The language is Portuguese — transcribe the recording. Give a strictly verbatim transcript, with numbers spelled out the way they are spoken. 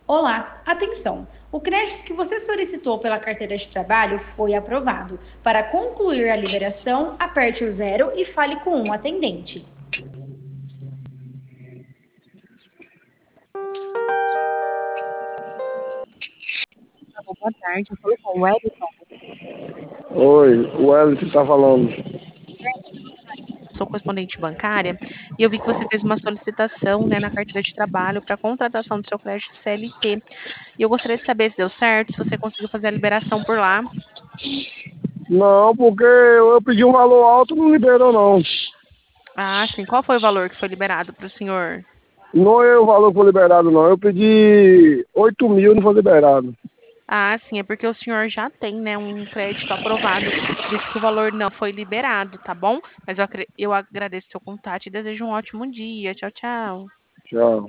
Olá, atenção! O crédito que você solicitou pela carteira de trabalho foi aprovado. Para concluir a liberação, aperte o zero e fale com um atendente. Alô, boa tarde, eu falo com o Wellington. Oi, o Wellington tá falando. Sou correspondente bancária e eu vi que você fez uma solicitação, né, na carteira de trabalho para contratação do seu crédito C L T. E eu gostaria de saber se deu certo, se você conseguiu fazer a liberação por lá. Não, porque eu pedi um valor alto, não liberou não. Ah, sim. Qual foi o valor que foi liberado para o senhor? Não é o valor que foi liberado não, eu pedi oito mil e não foi liberado. Ah, sim, é porque o senhor já tem, né, um crédito aprovado, por isso que o valor não foi liberado, tá bom? Mas eu, acre- eu agradeço seu contato e desejo um ótimo dia. Tchau, tchau. Tchau.